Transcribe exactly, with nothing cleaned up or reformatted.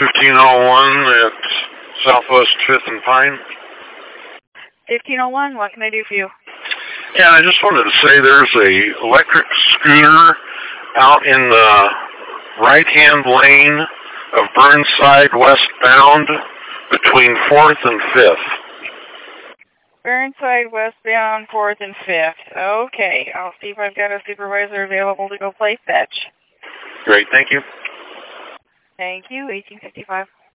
fifteen oh one at Southwest fifth and Pine. fifteen oh one, what can I do for you? Yeah, I just wanted to say there's a electric scooter out in the right-hand lane of Burnside westbound between fourth and fifth. Burnside westbound, fourth and fifth. Okay, I'll see if I've got a supervisor available to go play fetch. Great, thank you. Thank you, eighteen fifty-five.